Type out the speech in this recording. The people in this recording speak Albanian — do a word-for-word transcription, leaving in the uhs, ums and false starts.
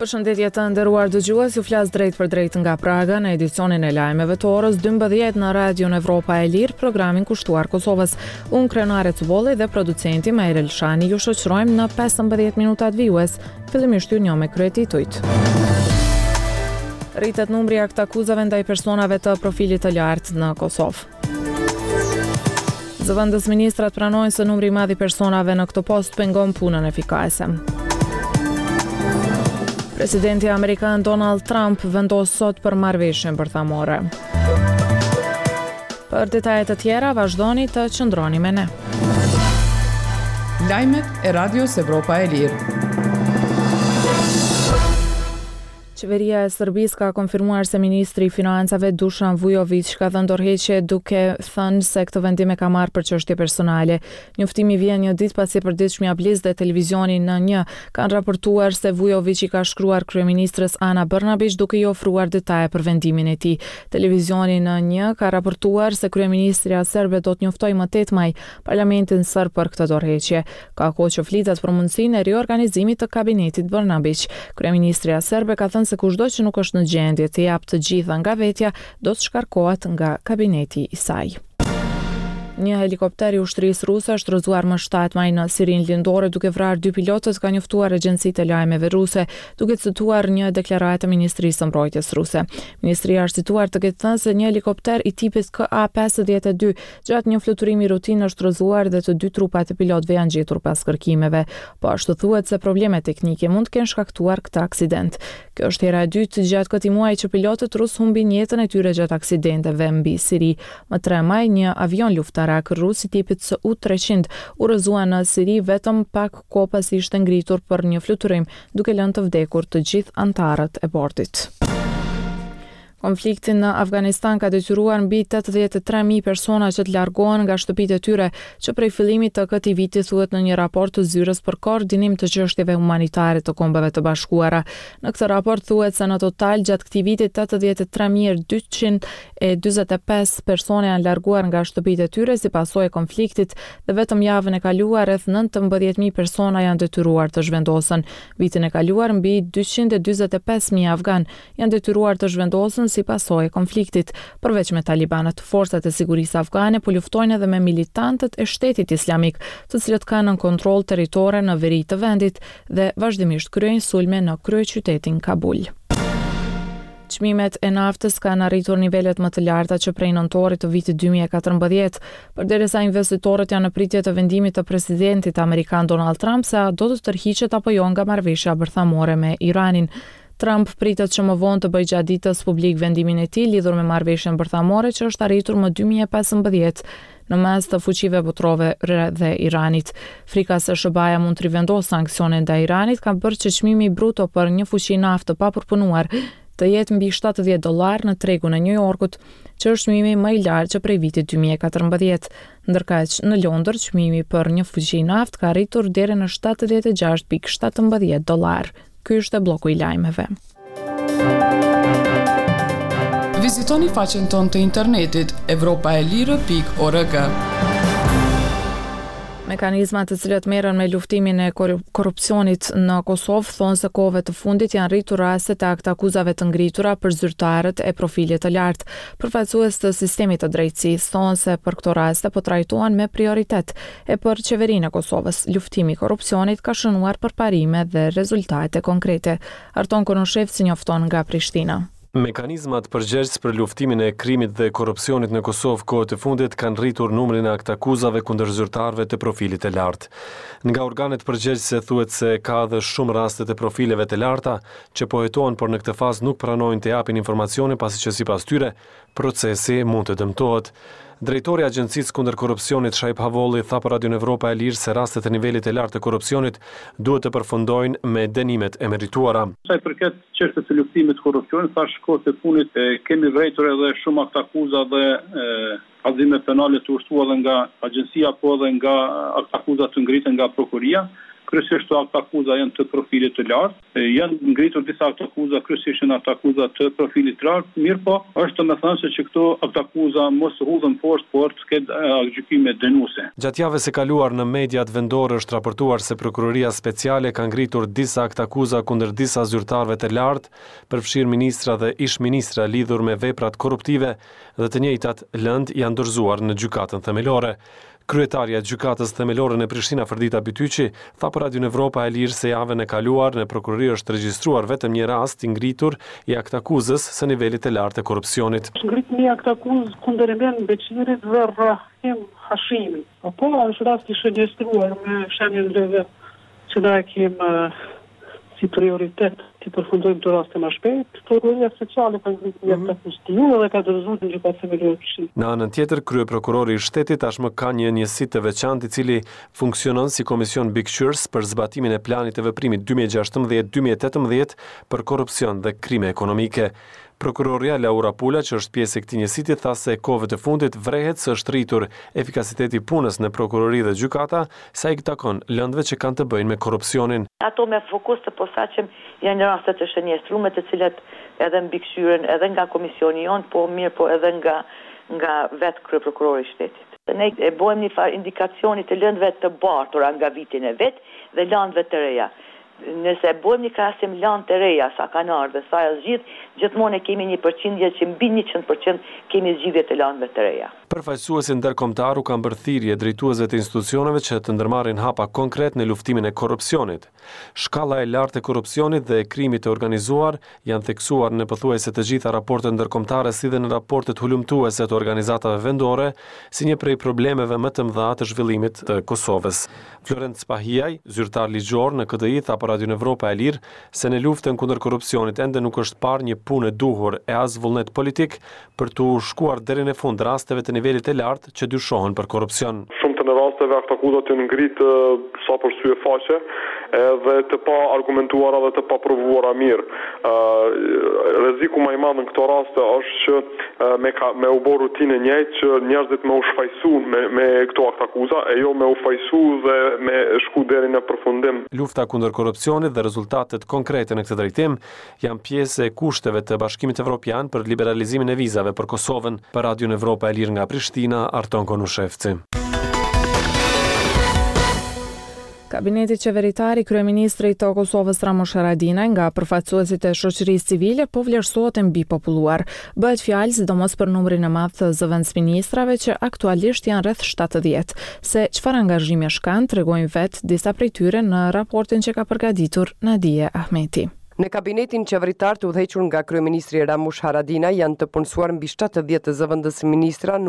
Përshëndetje të nderuar dëgjues, ju flas drejt për drejt nga Praga në edicionin e lajmeve të orës dymbëdhjetë në Radion Evropa e Lirë, programin kushtuar Kosovës. Unë Krenare Cubolli dhe producenti Majrel Shani ju shoqërojmë në pesëmbëdhjetë minutat vijues. Fillimisht ju njoh me kryetitujt. Rritet numri i aktakuzave ndaj personave të profilit të lartë në Kosovë. Zëvendës ministrat pranojnë se numri i madh i personave në këtë post pengon punën efikase. Presidenti amerikan Donald Trump vendos sot për marrëveshjen bërthamore. Për detajet të tjera, vazhdoni të qëndroni me ne. Lajmet e Radios Evropa e Lirë. Qeveria e Serbisë ka konfirmuar se ministri i financave Dušan Vujović ka dhënë dorëheqje duke thënë se këtë vendim e ka marrë për çështje personale. Njoftimi vjen një ditë pasi përditshmja Bliz dhe televizioni N një kanë raportuar se Vujović i ka shkruar kryeministres Ana Brnabić duke i ofruar detaje për vendimin e tij. Televizioni N një ka raportuar se kryeministria serbe do të njoftojë më tetë maj parlamentin serb për këtë dorëheqje. Ka kohë që flitet për mundësinë e riorganizimit të kabinetit Brnabić. Kryeministria serbe ka thënë se kushdo që nuk është në gjendje të japë të gjitha nga vetja, do të shkarkohet nga kabineti i saj. Një helikopter i ushtrisë ruse është rrëzuar më shtatë maj në Sirin lindore duke vrarë dy pilotët, ka njoftuar agjencitë e lajmeve ruse, duke cituar një deklaratë e Ministrisë së Mbrojtjes ruse. Ministria është cituar të ketë thënë se një helikopter i tipit K A pesëdhjetë e dy gjatë një fluturimi rutinë është rrëzuar dhe të dy trupat e pilotëve janë gjetur pas kërkimeve. Po ashtu thuhet se probleme teknike mund të kenë shkaktuar këtë aksident. Kjo është hera e dytë gjatë këtij muaji që pilotët rus humbin jetën e tyre gjatë aksidenteve mbi Siri. Më tre maj një avion luftarak rus i tipit S U treqind u rrëzua në Siri vetëm pak kohë pasi ishte ngritur për një fluturim, duke lënë të vdekur të gjithë anëtarët e bortit. Konflikti në Afganistan ka detyruar mbi tetëdhjetë e tre mijë persona që të largohen nga shtëpitë e tyre, që prej fillimit të këtij viti thuhet në një raport të Zyrës për koordinim të çështjeve humanitare të Kombeve të Bashkuara. Në këtë raport thuhet se në total gjatë këtij viti tetëdhjetë e tre mijë dyqind e dyzet e pesë persona janë larguar nga shtëpitë e tyre si pasojë e konfliktit dhe vetëm javën e kaluar rreth nëntëmbëdhjetë mijë persona janë detyruar të zhvendosen. Vitin e kaluar mbi dyqind e dyzet e pesë mijë afgan janë detyruar të zhvendosen si pasojë e konfliktit. Përveç me talibanët, forcat e sigurisë afgane po luftojnë edhe me militantët e Shtetit Islamik, të cilët kanë në kontroll territore në veri të vendit dhe vazhdimisht kryejnë sulme në kryeqytetin Kabul. Çmimet e naftës kanë arritur nivelet më të larta që prej nëntorit të vitit dy mijë e katërmbëdhjetë, përderisa investitorët janë në pritje të vendimit të presidentit amerikan Donald Trump se a do të tërhiqet apo jo nga marrëveshja bërthamore me Iranin. Trump pritet që më vonë të bëjë gjatë ditës publik vendimin e tij lidhur me marrëveshjen bërthamore që është arritur më dy mijë e pesëmbëdhjetë në mes të fuqive botrore dhe Iranit. Frika se S B A-ja mund të rivendosë sanksionet ndaj Iranit ka bërë që çmimi bruto për një fuqi naftë pa përpunuar të jetë mbi shtatëdhjetë dollar në tregun e New Yorkut, që është çmimi më i lartë që prej vitit dy mijë e katërmbëdhjetë. Ndërkaq në Londër çmimi për një fuqi naftë ka arritur deri në shtatëdhjetë e gjashtë pikë shtatëmbëdhjetë dollar. Ky është bloku i lajmeve. Vizitoni faqen tonë të internetit evropaelire pikë org. Mekanizmat të cilët merren me luftimin e korrupsionit në Kosovë thonë se kohëve të fundit janë rritur rastet e aktakuzave të ngritura për zyrtarët e profilit të lartë. Përfaqësues të sistemit të drejtësisë thonë se për këto raste po trajtohen me prioritet, e për qeverinë e Kosovës luftimi i korrupsionit ka shënuar përparime dhe rezultate konkrete. Arton Konoshevci njofton nga Prishtina. Mekanizmat përgjegjës për luftimin e krimit dhe korrupsionit në Kosovë kohët e fundit kanë rritur numrin e aktakuzave kundër zyrtarëve të profilit të lartë. Nga organet përgjegjëse thuhet se ka edhe shumë raste të profileve të larta që po hetohen, por në këtë fazë nuk pranojnë të japin informacione pasi që sipas tyre procesi mund të dëmtohet. Drejtori i Agjencisë kundër korrupsionit Shaip Havolli tha për Radion Evropa e Lirë se rastet e nivelit të lartë të korrupsionit duhet të përfundojnë me dënimet e merituara. Sa i përket çështjes së luftimit të korrupsionit, thash kohët e fundit e kemi rritur edhe shumë aktakuza dhe kallëzime penale të ushtuara edhe nga agjencia, po edhe nga aktakuza të ngritën nga prokuria. kryesisht ato akuza janë të profilit të lartë, janë ngritur disa ato akuza kryesisht janë ato akuza të profilit të lartë, mirë po është të më thënë se që këto ato akuza mos hudhen poshtë, por të ketë gjykime dënuese. Gjatë javës së kaluar në mediat vendore është raportuar se prokuroria speciale ka ngritur disa akt akuza kundër disa zyrtarëve të lartë, përfshirë ministra dhe ish ministra lidhur me veprat korruptive dhe të njëjtat lëndë janë dorëzuar në gjykatën themelore. Kryetaria e gjykatës themelore në Prishtina Fërdita Bytyqi tha për Radio Evropa e Lirë se javën e kaluar në prokurori është regjistruar vetëm një rast i ngritur i akt akuzës së nivelit të lartë të korrupsionit. Ngrit një akt akuzë kundër Emen Beqirit dhe Rahim Hashimi. Po është rast i shënjestruar me shenjën dreve që na e kemë si prioritet të përfundojmë të raste më shpejt. Prokuroria speciale ka ngritur një akt akuzë dhe ka dorëzuar në gjykatë themelore Prishtinë. Në anën tjetër, kryeprokurori i shtetit tashmë ka një njësi të veçantë i cili funksionon si komision bikëqyrës për zbatimin e planit të veprimit dy mijë e gjashtëmbëdhjetë dy mijë e tetëmbëdhjetë për korrupsion dhe krime ekonomike. Prokuroria Laura Pula, që është pjesë e këtij njësiti, tha se kohëve të fundit vrehet se është rritur efikasiteti i punës në prokurori dhe gjykata, sa i takon lëndëve që kanë të bëjnë me korrupsionin. Ato me fokus të posaçëm janë raste të shënjestruara të cilat edhe mbikëqyren edhe nga komisioni jon, po mirë po edhe nga nga vetë kryeprokurori i shtetit. Ne e bëjmë një farë indikacioni të lëndëve të bartura nga vitin e vet dhe lëndëve të reja. Nëse bëjmë një krahasim lanë të reja sa kanë ardhur dhe sa janë zgjidhur, gjithmonë kemi një përqindje që mbi njëqind përqind kemi zgjidhje të lanëve të reja. Përfaqësuesi ndërkombëtar u kanë bërë thirrje drejtuesve të institucioneve që të ndërmarrin hapa konkret në luftimin e korrupsionit. Shkalla e lartë e korrupsionit dhe e krimit të organizuar janë theksuar në pothuajse të gjitha raportet ndërkombëtare si dhe në raportet hulumtuese të organizatave vendore, si një prej problemeve më të mëdha të zhvillimit të Kosovës. Florent Spahiaj, zyrtar ligjor në K D I, tha për Radio Evropa e Lirë se në luftën kundër korrupsionit ende nuk është parë një punë e duhur e as vullnet politik për të shkuar deri në fund rasteve të nivelit të lartë që dyshohen për korrupsion. Shumë të në rasteve akt akuzat janë ngritë sa për sy e faqe edhe të pa argumentuara dhe të pa provuara mirë. Rreziku më i madh në këto raste është që me ka, me u bë rutinë e njëjtë që njerëzit me u shfaqsuan me me këto akt akuza e jo me u fajsu dhe me shku deri në përfundim. Lufta kundër korrupsionit dhe rezultatet konkrete në këtë drejtim janë pjesë e kushteve të Bashkimit Evropian për liberalizimin e vizave për Kosovën. Për Radio Evropa e Lirë nga Prishtina, Arton Konushevci. Kabineti qeveritari i kryeministrit të Kosovës Ramush Haradinaj nga përfaqësuesit e shoqërisë civile po vlerësohet e mbipopulluar. Bëhet fjalë sidomos për numrin e madh të zëvendësministrave që aktualisht janë rreth shtatëdhjetë. Se çfarë angazhimi kanë, tregojnë vetë disa prej tyre në raportin që ka përgatitur Nadia Ahmeti. Në kabinetin qeveritar të udhëhequr nga kryeministri Ramush Haradinaj janë të punësuar mbi shtatëdhjetë zëvendësministra.